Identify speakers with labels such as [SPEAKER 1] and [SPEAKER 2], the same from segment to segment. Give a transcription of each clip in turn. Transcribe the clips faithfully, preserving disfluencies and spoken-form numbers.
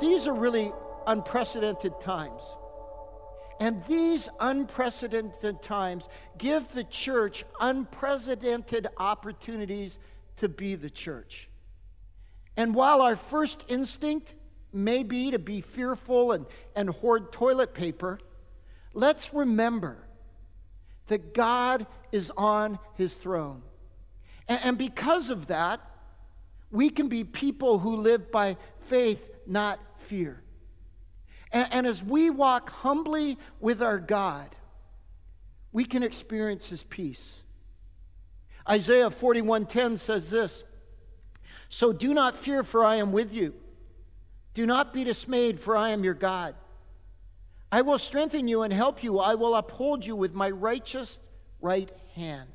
[SPEAKER 1] these are really unprecedented times. And these unprecedented times give the church unprecedented opportunities to be the church. And while our first instinct may be to be fearful and, and hoard toilet paper, let's remember that God is on his throne. And, and because of that, we can be people who live by faith, not fear. And, and as we walk humbly with our God, we can experience his peace. Isaiah forty-one ten says this, "So do not fear, for I am with you. Do not be dismayed, for I am your God. I will strengthen you and help you. I will uphold you with my righteous right hand."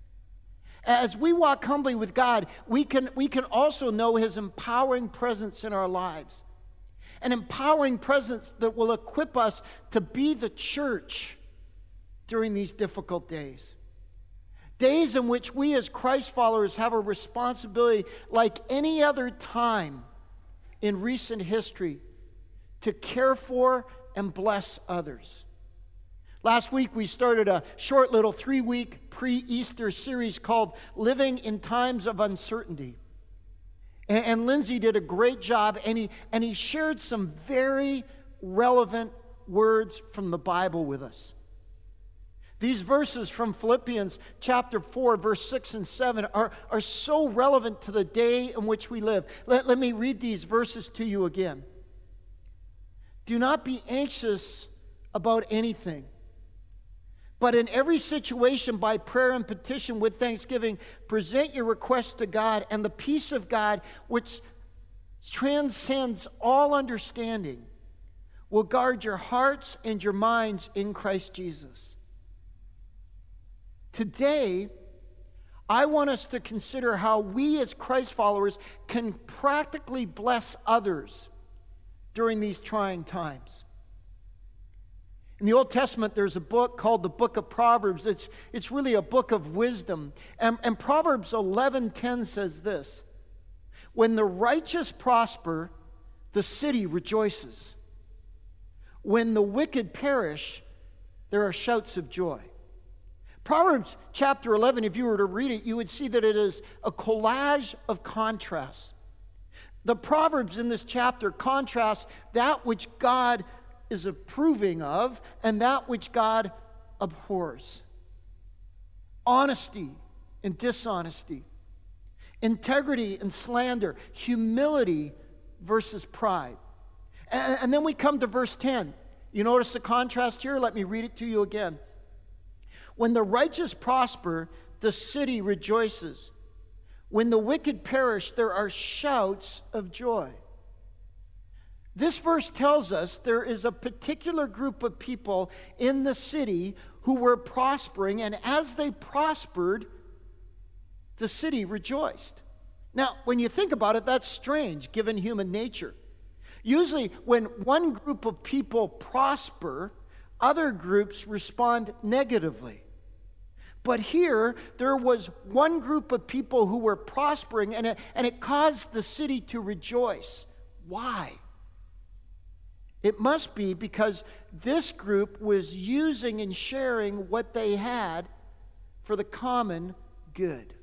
[SPEAKER 1] As we walk humbly with God, we can, we can also know his empowering presence in our lives. An empowering presence that will equip us to be the church during these difficult days. Days in which we as Christ followers have a responsibility like any other time in recent history to care for and bless others. Last week we started a short little three-week pre-Easter series called Living in Times of Uncertainty. And, and Lindsay did a great job, and he, and he shared some very relevant words from the Bible with us. These verses from Philippians chapter four, verse six and seven are, are so relevant to the day in which we live. Let, let me read these verses to you again. "Do not be anxious about anything, but in every situation by prayer and petition with thanksgiving, present your requests to God, and the peace of God, which transcends all understanding, will guard your hearts and your minds in Christ Jesus." Today, I want us to consider how we as Christ followers can practically bless others during these trying times. In the Old Testament, there's a book called the Book of Proverbs. It's, it's really a book of wisdom. And, and Proverbs eleven ten says this, "When the righteous prosper, the city rejoices. When the wicked perish, there are shouts of joy." Proverbs chapter eleven, if you were to read it, you would see that it is a collage of contrasts. The Proverbs in this chapter contrast that which God is approving of and that which God abhors. Honesty and dishonesty, integrity and slander, humility versus pride. And, and then we come to verse ten. You notice the contrast here? Let me read it to you again. "When the righteous prosper, the city rejoices. When the wicked perish, there are shouts of joy." This verse tells us there is a particular group of people in the city who were prospering, and as they prospered, the city rejoiced. Now, when you think about it, that's strange given human nature. Usually, when one group of people prosper, other groups respond negatively. But here, there was one group of people who were prospering, and it, and it caused the city to rejoice. Why? It must be because this group was using and sharing what they had for the common good.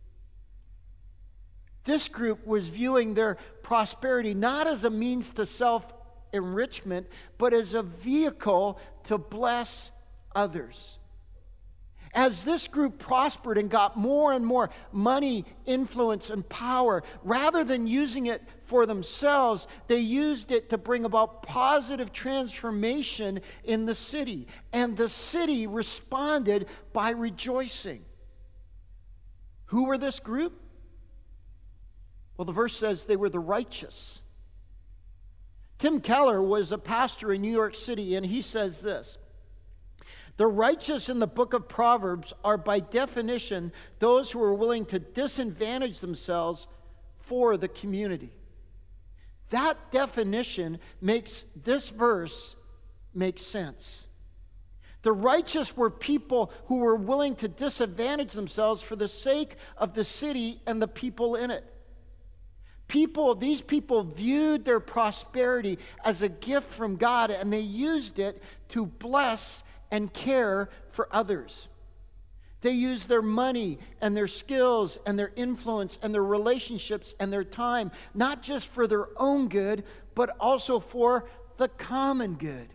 [SPEAKER 1] This group was viewing their prosperity not as a means to self-enrichment, but as a vehicle to bless others. As this group prospered and got more and more money, influence, and power, rather than using it for themselves, they used it to bring about positive transformation in the city. And the city responded by rejoicing. Who were this group? Well, the verse says they were the righteous. Tim Keller was a pastor in New York City, and he says this: "The righteous in the book of Proverbs are by definition those who are willing to disadvantage themselves for the community." That definition makes this verse make sense. The righteous were people who were willing to disadvantage themselves for the sake of the city and the people in it. People, these people viewed their prosperity as a gift from God, and they used it to bless and care for others. They used their money and their skills and their influence and their relationships and their time, not just for their own good, but also for the common good.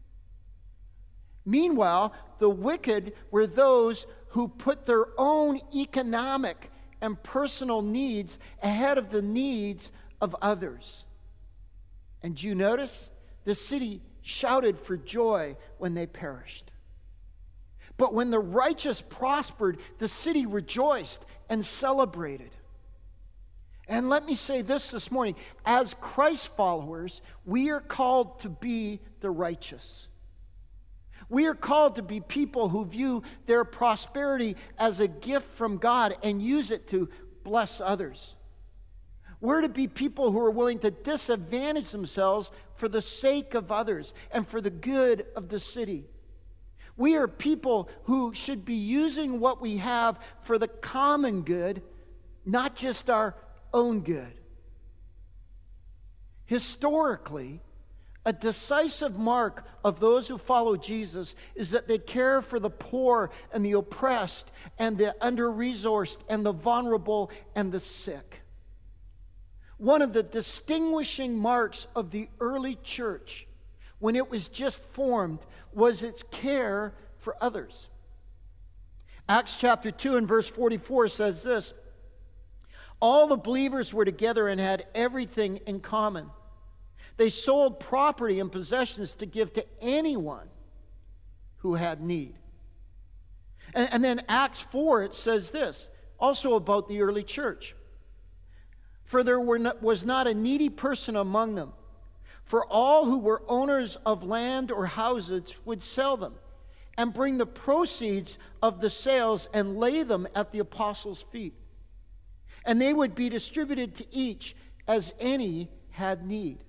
[SPEAKER 1] Meanwhile, the wicked were those who put their own economic and personal needs ahead of the needs of others. And do you notice? The city shouted for joy when they perished. But when the righteous prospered, the city rejoiced and celebrated. And let me say this this morning. As Christ followers, we are called to be the righteous. We are called to be people who view their prosperity as a gift from God and use it to bless others. We're to be people who are willing to disadvantage themselves for the sake of others and for the good of the city. We are people who should be using what we have for the common good, not just our own good. Historically, a decisive mark of those who follow Jesus is that they care for the poor and the oppressed and the under-resourced and the vulnerable and the sick. One of the distinguishing marks of the early church, when it was just formed, was its care for others. Acts chapter two and verse forty-four says this: all the believers were together and had everything in common. They sold property and possessions to give to anyone who had need. And, and then Acts four, it says this, also about the early church. For there were not, was not a needy person among them. For all who were owners of land or houses would sell them and bring the proceeds of the sales and lay them at the apostles' feet. And they would be distributed to each as any had need.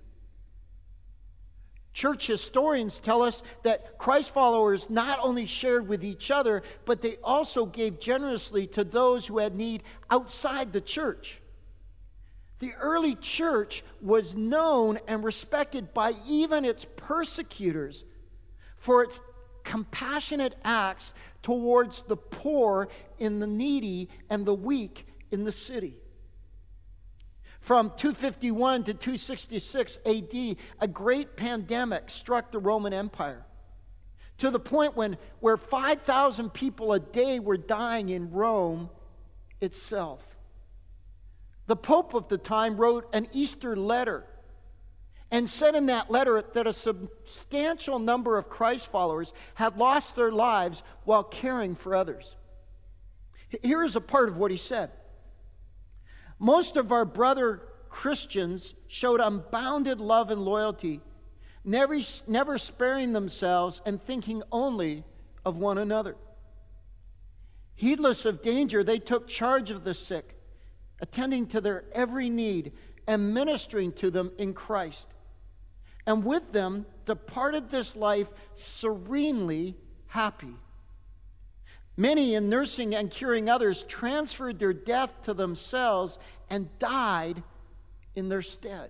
[SPEAKER 1] Church historians tell us that Christ followers not only shared with each other, but they also gave generously to those who had need outside the church. The early church was known and respected by even its persecutors for its compassionate acts towards the poor and the needy and the weak in the city. From two fifty-one to two sixty-six A D, a great pandemic struck the Roman Empire, to the point when where five thousand people a day were dying in Rome itself. The Pope of the time wrote an Easter letter and said in that letter that a substantial number of Christ followers had lost their lives while caring for others. Here is a part of what he said. Most of our brother Christians showed unbounded love and loyalty, never, never sparing themselves and thinking only of one another. Heedless of danger, they took charge of the sick, attending to their every need and ministering to them in Christ. And with them departed this life serenely happy. Many, in nursing and curing others, transferred their death to themselves and died in their stead.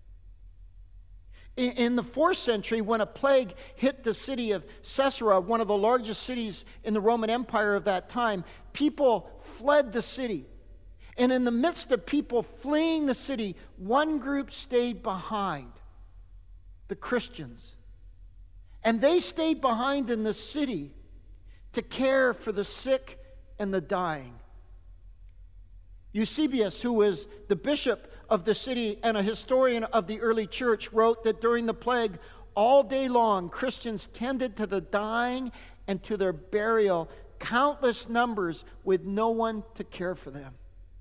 [SPEAKER 1] In, in the fourth century, when a plague hit the city of Caesarea, one of the largest cities in the Roman Empire of that time, people fled the city. And in the midst of people fleeing the city, one group stayed behind, the Christians. And they stayed behind in the city to care for the sick and the dying. Eusebius, who was the bishop of the city and a historian of the early church, wrote that during the plague, all day long, Christians tended to the dying and to their burial, countless numbers with no one to care for them.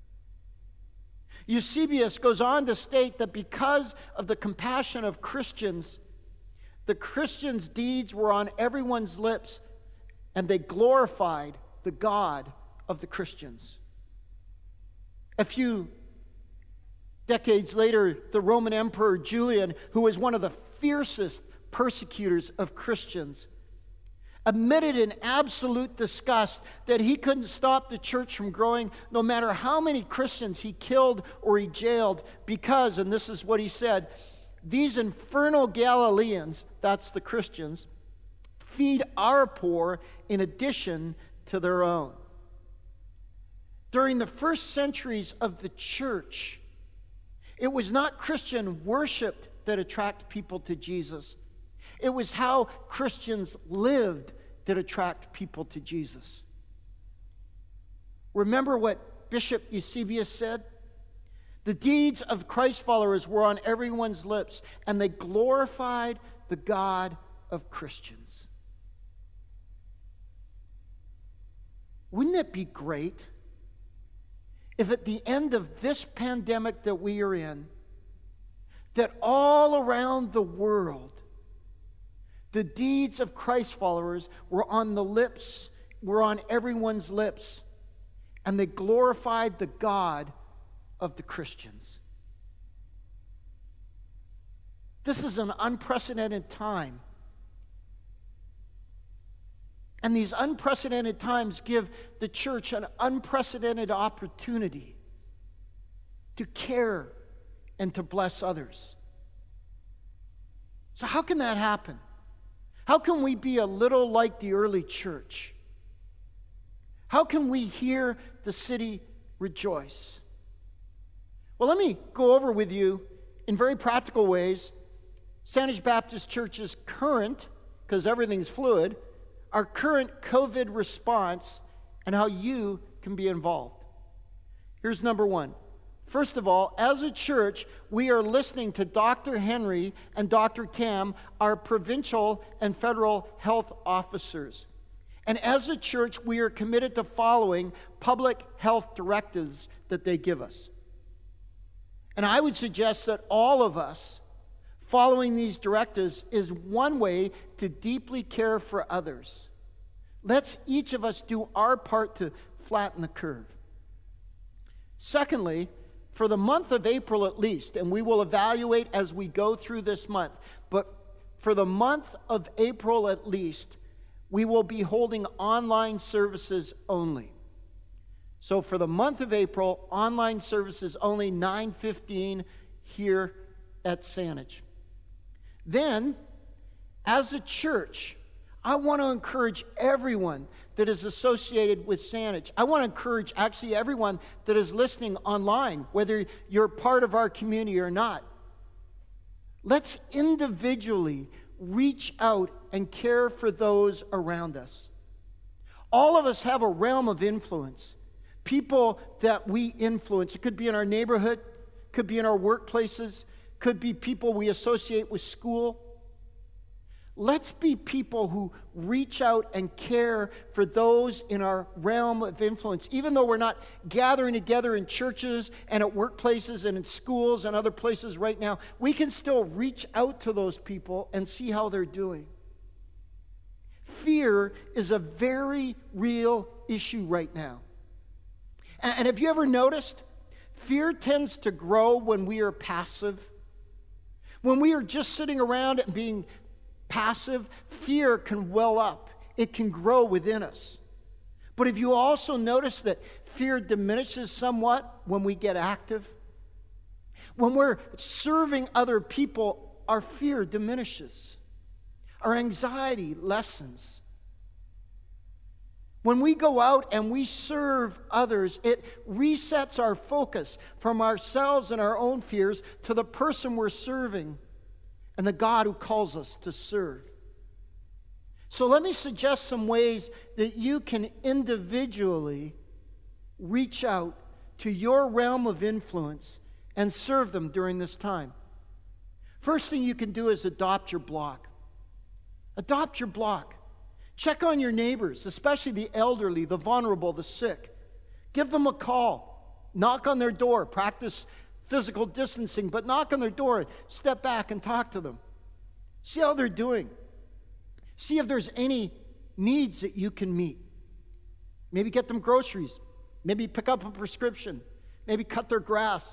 [SPEAKER 1] Eusebius goes on to state that because of the compassion of Christians, the Christians' deeds were on everyone's lips, and they glorified the God of the Christians. A few decades later, the Roman Emperor Julian, who was one of the fiercest persecutors of Christians, admitted in absolute disgust that he couldn't stop the church from growing no matter how many Christians he killed or he jailed because, and this is what he said, these infernal Galileans, that's the Christians, feed our poor in addition to their own. During the first centuries of the church, it was not Christian worship that attracted people to Jesus. It was how Christians lived that attract people to Jesus. Remember what Bishop Eusebius said? The deeds of Christ followers were on everyone's lips, and they glorified the God of Christians. Wouldn't it be great if at the end of this pandemic that we are in, that all around the world, the deeds of Christ followers were on the lips, were on everyone's lips, and they glorified the God of the Christians. This is an unprecedented time. And these unprecedented times give the church an unprecedented opportunity to care and to bless others. So how can that happen? How can we be a little like the early church? How can we hear the city rejoice? Well, let me go over with you in very practical ways Sandwich Baptist Church's current, because everything's fluid, our current COVID response and how you can be involved. Here's number one. First of all, as a church, we are listening to Doctor Henry and Doctor Tam, our provincial and federal health officers. And as a church, we are committed to following public health directives that they give us. And I would suggest that all of us following these directives is one way to deeply care for others. Let's each of us do our part to flatten the curve. Secondly, for the month of April at least, and we will evaluate as we go through this month, but for the month of April at least, we will be holding online services only. So for the month of April, online services only, nine fifteen here at Saanich. Then, as a church, I want to encourage everyone that is associated with Saanich. I want to encourage actually everyone that is listening online, whether you're part of our community or not. Let's individually reach out and care for those around us. All of us have a realm of influence. People that we influence. It could be in our neighborhood, could be in our workplaces, could be people we associate with school. Let's be people who reach out and care for those in our realm of influence. Even though we're not gathering together in churches and at workplaces and in schools and other places right now, we can still reach out to those people and see how they're doing. Fear is a very real issue right now. And have you ever noticed? Fear tends to grow when we are passive. When we are just sitting around and being passive, fear can well up. It can grow within us. But have you also noticed that fear diminishes somewhat when we get active? When we're serving other people, our fear diminishes. Our anxiety lessens. When we go out and we serve others, it resets our focus from ourselves and our own fears to the person we're serving and the God who calls us to serve. So let me suggest some ways that you can individually reach out to your realm of influence and serve them during this time. First thing you can do is adopt your block. Adopt your block. Check on your neighbors, especially the elderly, the vulnerable, the sick. Give them a call. Knock on their door. Practice physical distancing, but knock on their door. Step back and talk to them. See how they're doing. See if there's any needs that you can meet. Maybe get them groceries. Maybe pick up a prescription. Maybe cut their grass.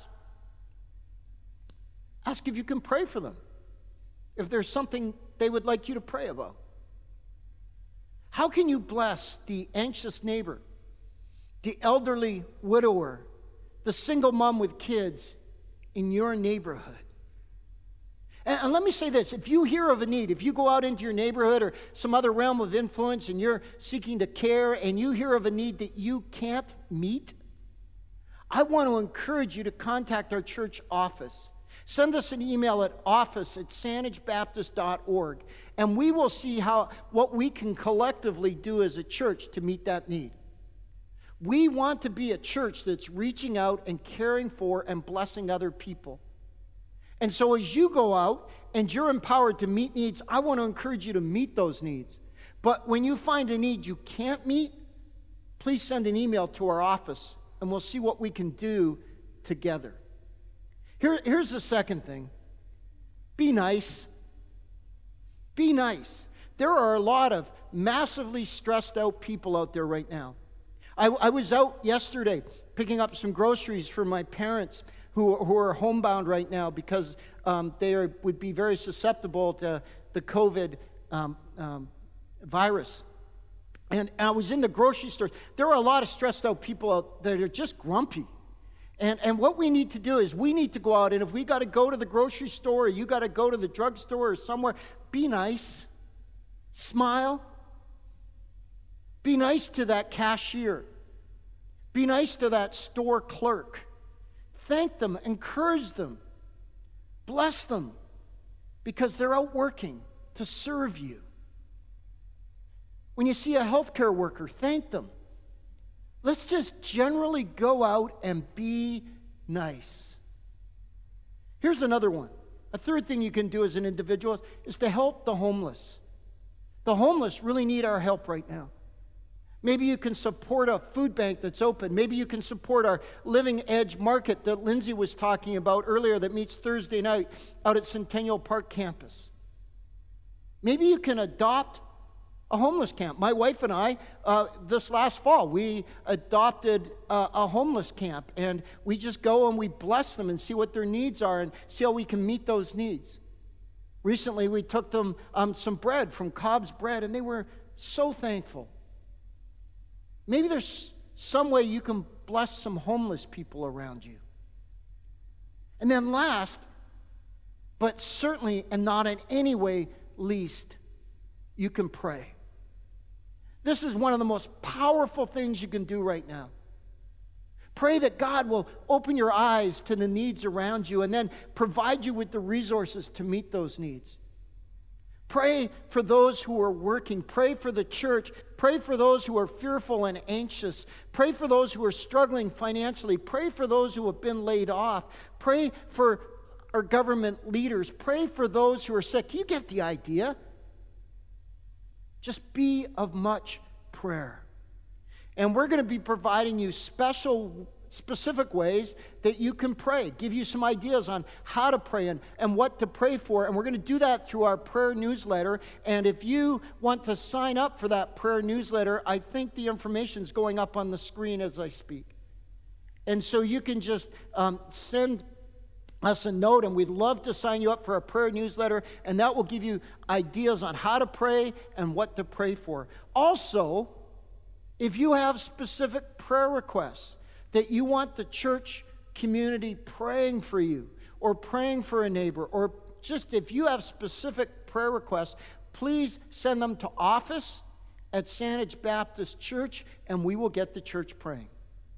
[SPEAKER 1] Ask if you can pray for them. If there's something they would like you to pray about. How can you bless the anxious neighbor, the elderly widower, the single mom with kids in your neighborhood? And, and let me say this, if you hear of a need, if you go out into your neighborhood or some other realm of influence and you're seeking to care and you hear of a need that you can't meet, I want to encourage you to contact our church office. Send us an email at office at sandage baptist dot org, and we will see how what we can collectively do as a church to meet that need. We want to be a church that's reaching out and caring for and blessing other people. And so as you go out and you're empowered to meet needs, I want to encourage you to meet those needs. But when you find a need you can't meet, please send an email to our office, and we'll see what we can do together. Here, here's the second thing. Be nice. Be nice. There are a lot of massively stressed out people out there right now. I, I was out yesterday picking up some groceries for my parents who, who are homebound right now because um, they are, would be very susceptible to the COVID um, um, virus. And I was in the grocery store. There are a lot of stressed out people out that are just grumpy. And, and what we need to do is we need to go out, and if we got to go to the grocery store or you got to go to the drugstore or somewhere, be nice. Smile. Be nice to that cashier. Be nice to that store clerk. Thank them. Encourage them. Bless them. Because they're out working to serve you. When you see a healthcare worker, thank them. Let's just generally go out and be nice. Here's another one. A third thing you can do as an individual is to help the homeless. The homeless really need our help right now. Maybe you can support a food bank that's open. Maybe you can support our Living Edge Market that Lindsay was talking about earlier that meets Thursday night out at Centennial Park campus. Maybe you can adopt a homeless camp. My wife and I, uh, this last fall, we adopted uh, a homeless camp, and we just go and we bless them and see what their needs are and see how we can meet those needs. Recently, we took them um, some bread from Cobb's Bread, and they were so thankful. Maybe there's some way you can bless some homeless people around you. And then last, but certainly and not in any way least, you can pray. This is one of the most powerful things you can do right now. Pray that God will open your eyes to the needs around you and then provide you with the resources to meet those needs. Pray for those who are working. Pray for the church. Pray for those who are fearful and anxious. Pray for those who are struggling financially. Pray for those who have been laid off. Pray for our government leaders. Pray for those who are sick. You get the idea. Just be of much prayer. And we're going to be providing you special, specific ways that you can pray, give you some ideas on how to pray and, and what to pray for. And we're going to do that through our prayer newsletter. And if you want to sign up for that prayer newsletter, I think the information is going up on the screen as I speak. And so you can just um, send us a note, and we'd love to sign you up for a prayer newsletter, and that will give you ideas on how to pray and what to pray for. Also, if you have specific prayer requests that you want the church community praying for you, or praying for a neighbor, or just if you have specific prayer requests, please send them to office at Sandage Baptist Church, and we will get the church praying.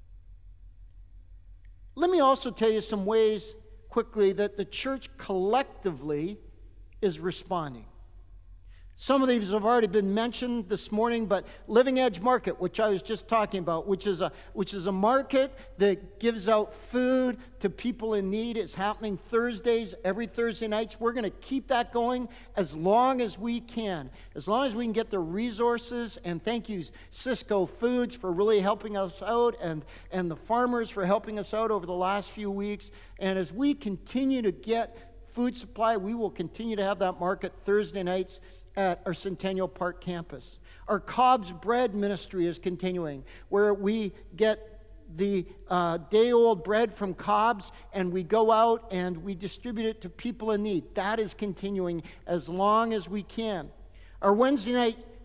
[SPEAKER 1] Let me also tell you some ways quickly that the church collectively is responding. Some of these have already been mentioned this morning, but Living Edge Market, which I was just talking about, which is a which is a market that gives out food to people in need, is happening Thursdays, every Thursday nights. We're going to keep that going as long as we can, as long as we can get the resources. And thank you, Cisco Foods, for really helping us out, and, and the farmers for helping us out over the last few weeks. And as we continue to get food supply, we will continue to have that market Thursday nights at our Centennial Park campus. Our Cobb's Bread ministry is continuing, where we get the uh, day-old bread from Cobb's, and we go out and we distribute it to people in need. That is continuing as long as we can. Our Wednesday night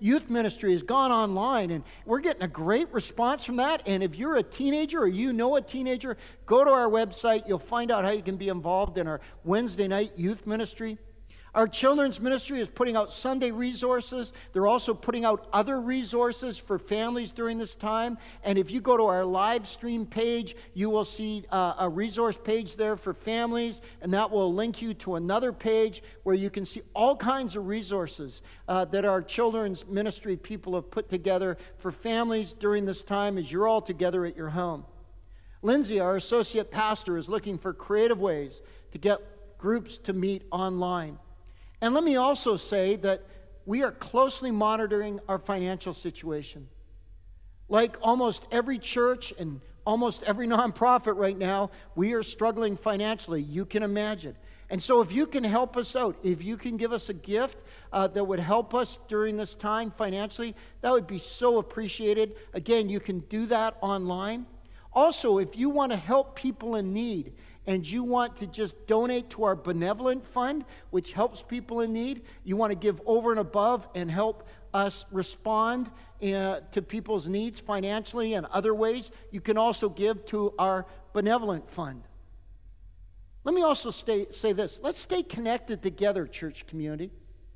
[SPEAKER 1] youth ministry has gone online, and we're getting a great response from that. And if you're a teenager or you know a teenager, go to our website. You'll find out how you can be involved in our Wednesday night youth ministry. Our children's ministry is putting out Sunday resources. They're also putting out other resources for families during this time. And if you go to our live stream page, you will see uh, a resource page there for families, and that will link you to another page where you can see all kinds of resources uh, that our children's ministry people have put together for families during this time as you're all together at your home. Lindsay, our associate pastor, is looking for creative ways to get groups to meet online. And let me also say that we are closely monitoring our financial situation. Like almost every church and almost every nonprofit right now, we are struggling financially, you can imagine. And so if you can help us out, if you can give us a gift uh, that would help us during this time financially, that would be so appreciated. Again, you can do that online. Also, if you want to help people in need, and you want to just donate to our benevolent fund, which helps people in need, you want to give over and above and help us respond uh, to people's needs financially and other ways, you can also give to our benevolent fund. Let me also stay, say this. Let's stay connected together, church community.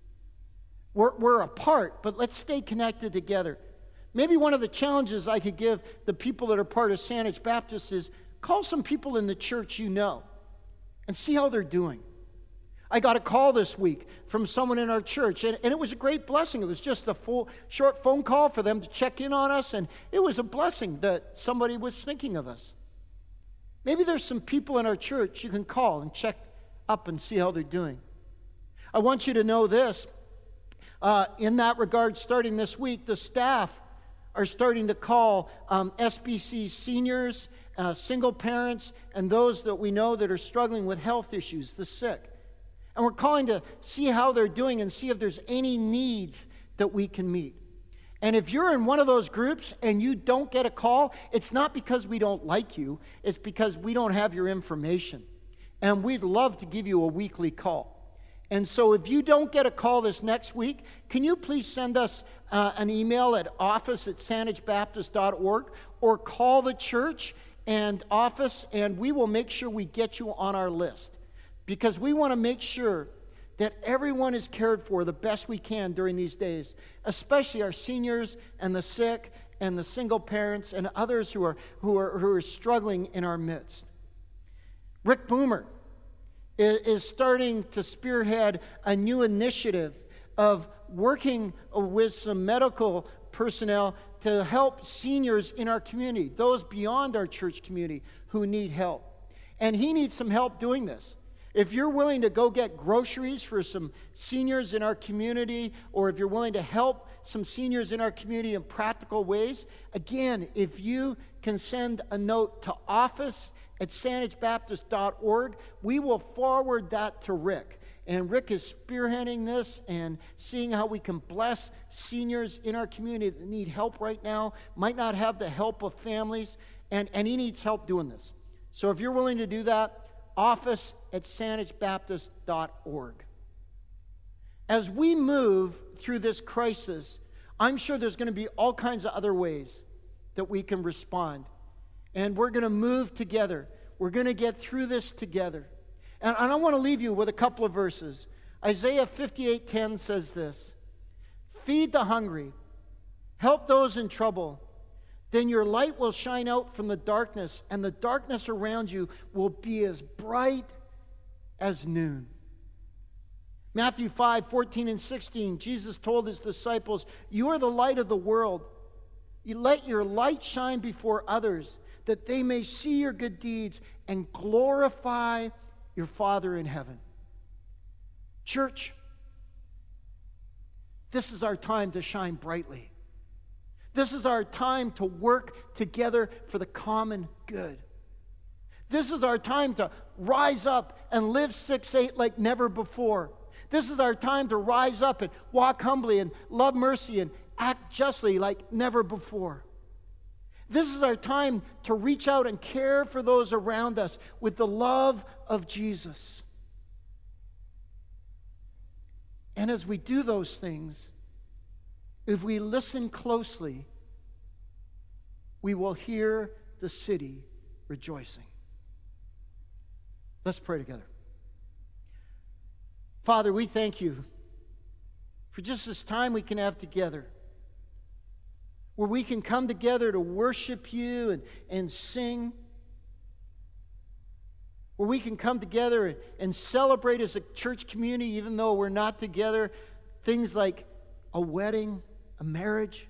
[SPEAKER 1] We're, we're apart, but let's stay connected together. Maybe one of the challenges I could give the people that are part of Saanich Baptist is call some people in the church you know and see how they're doing. I got a call this week from someone in our church, and, and it was a great blessing. It was just a full, short phone call for them to check in on us, and it was a blessing that somebody was thinking of us. Maybe there's some people in our church you can call and check up and see how they're doing. I want you to know this. Uh, in that regard, starting this week, the staff are starting to call um, S B C seniors, Uh, single parents, and those that we know that are struggling with health issues, the sick. And we're calling to see how they're doing and see if there's any needs that we can meet. And if you're in one of those groups and you don't get a call, it's not because we don't like you, it's because we don't have your information. And we'd love to give you a weekly call. And so if you don't get a call this next week, can you please send us uh, an email at office at saanich baptist dot org or call the church and office, and we will make sure we get you on our list, because we want to make sure that everyone is cared for the best we can during these days, especially our seniors and the sick and the single parents and others who are who are who are struggling in our midst. Rick Boomer is, is starting to spearhead a new initiative of working with some medical personnel to help seniors in our community, those beyond our church community who need help. And he needs some help doing this. If you're willing to go get groceries for some seniors in our community, or if you're willing to help some seniors in our community in practical ways, again, if you can send a note to office at saanich baptist dot org, we will forward that to Rick. And Rick is spearheading this and seeing how we can bless seniors in our community that need help right now, might not have the help of families, and, and he needs help doing this. So if you're willing to do that, office at saanich baptist dot org. As we move through this crisis, I'm sure there's going to be all kinds of other ways that we can respond. And we're going to move together. We're going to get through this together. And I want to leave you with a couple of verses. Isaiah fifty-eight ten says this: "Feed the hungry, help those in trouble. Then your light will shine out from the darkness, and the darkness around you will be as bright as noon." Matthew five fourteen and sixteen, Jesus told his disciples, "You are the light of the world. You let your light shine before others, that they may see your good deeds and glorify your Father in heaven." Church, this is our time to shine brightly. This is our time to work together for the common good. This is our time to rise up and live six eight like never before. This is our time to rise up and walk humbly and love mercy and act justly like never before. This is our time to reach out and care for those around us with the love of Jesus. And as we do those things, if we listen closely, we will hear the city rejoicing. Let's pray together. Father, we thank you for just this time we can have together, where we can come together to worship you and, and sing, where we can come together and, and celebrate as a church community, even though we're not together, things like a wedding, a marriage.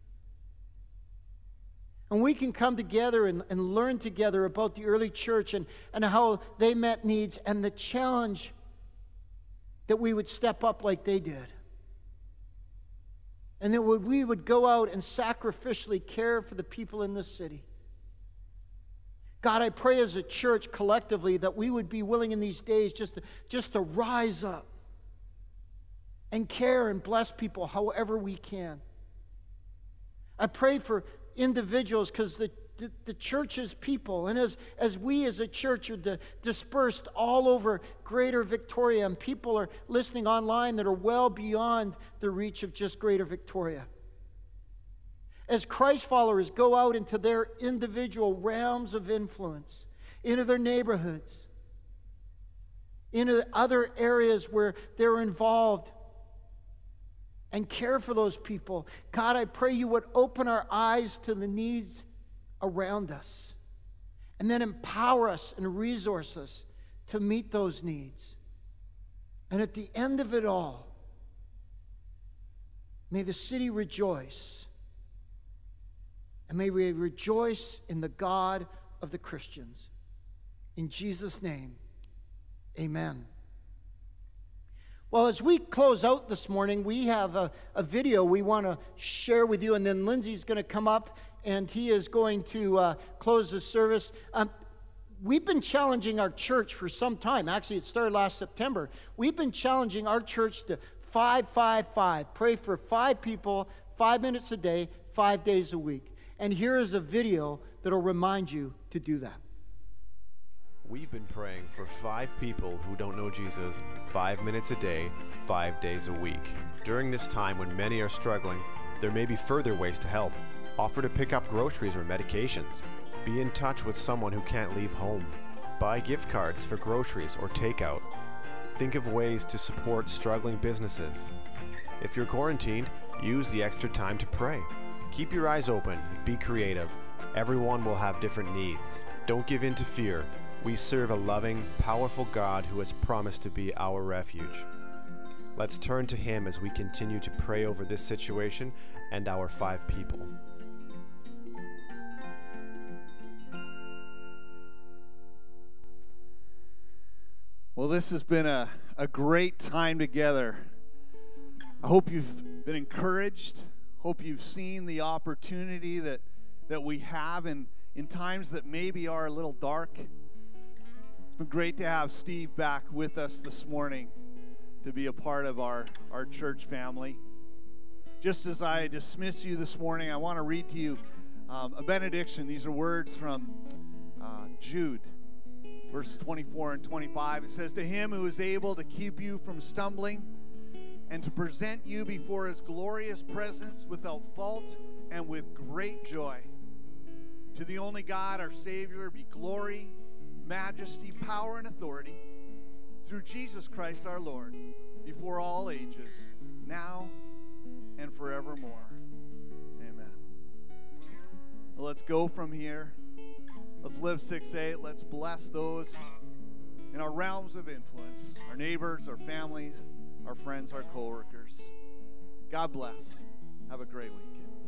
[SPEAKER 1] And we can come together and, and learn together about the early church and, and how they met needs and the challenge that we would step up like they did. And that we would go out and sacrificially care for the people in this city. God, I pray as a church collectively that we would be willing in these days just to, just to rise up and care and bless people however we can. I pray for individuals, because the, the, the church is people, and as, as we as a church are di- dispersed all over Greater Victoria, and people are listening online that are well beyond the reach of just Greater Victoria. As Christ followers go out into their individual realms of influence, into their neighborhoods, into other areas where they're involved, and care for those people. God, I pray you would open our eyes to the needs around us, and then empower us and resource us to meet those needs. And at the end of it all, may the city rejoice, and may we rejoice in the God of the Christians. In Jesus' name, amen. Well, as we close out this morning, we have a, a video we want to share with you, and then Lindsay's going to come up, and he is going to uh, close the service. Um, we've been challenging our church for some time. Actually, it started last September. We've been challenging our church to five, five, five. Pray for five people, five minutes a day, five days a week. And here is a video that will remind you to do that.
[SPEAKER 2] We've been praying for five people who don't know Jesus five minutes a day, five days a week. During this time when many are struggling, there may be further ways to help. Offer to pick up groceries or medications. Be in touch with someone who can't leave home. Buy gift cards for groceries or takeout. Think of ways to support struggling businesses. If you're quarantined, use the extra time to pray. Keep your eyes open, be creative. Everyone will have different needs. Don't give in to fear. We serve a loving, powerful God who has promised to be our refuge. Let's turn to Him as we continue to pray over this situation and our five people.
[SPEAKER 3] Well, this has been a, a great time together. I hope you've been encouraged. Hope you've seen the opportunity that, that we have in, in times that maybe are a little dark. It's been great to have Steve back with us this morning to be a part of our, our church family. Just as I dismiss you this morning, I want to read to you um, a benediction. These are words from uh, Jude, verses twenty-four and twenty-five. It says, "To Him who is able to keep you from stumbling and to present you before His glorious presence without fault and with great joy. To the only God, our Savior, be glory, majesty, power, and authority through Jesus Christ our Lord, before all ages, now and forevermore. Amen." Well, let's go from here. Let's live six eight. Let's bless those in our realms of influence, our neighbors, our families, our friends, our co-workers. God bless. Have a great week.